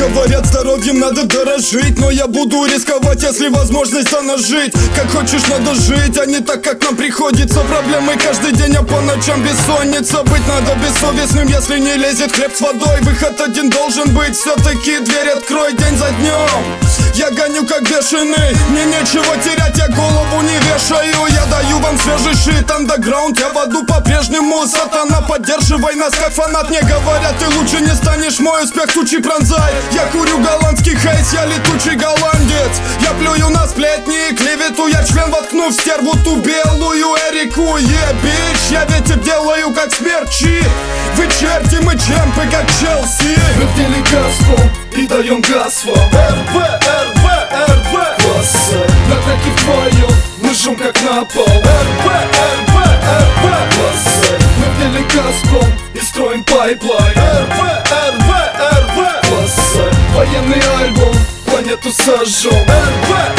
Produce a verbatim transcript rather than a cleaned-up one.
Говорят, здоровьем надо дорожить, но я буду рисковать, если возможность она жить. Как хочешь, надо жить, а не так, как нам приходится. Проблемы каждый день, а по ночам бессонница. Быть надо бессовестным, если не лезет хлеб с водой. Выход один должен быть, все-таки дверь открой день за днем. Я гоню как бешеный, мне нечего терять, я голову не вешаю. Я даю вам свежий шит, андеграунд, я в аду по-прежнему. Сатана, поддерживай нас как фанат. Мне говорят, ты лучше не станешь, мой успех тучи пронзай. Я курю голландский хейс, я летучий голландец. Я плюю на сплетни и клевету, я член воткну в стерву ту белую Эрику. Yeah, bitch, я ветер делаю как смерчи. Вы черти, мы чемпы как Челси. Мы в деле Газпром и даем газ вам. эр вэ, эр вэ, эр вэ. Классы, на треке вдвоем мы жжем как на пол. эр вэ, эр вэ, эр вэ. Классы, мы в деле Газпром и строим пайплайн. эр вэ, эр вэ, эр вэ. Классы, военный альбом, планету сожжем. эр вэ,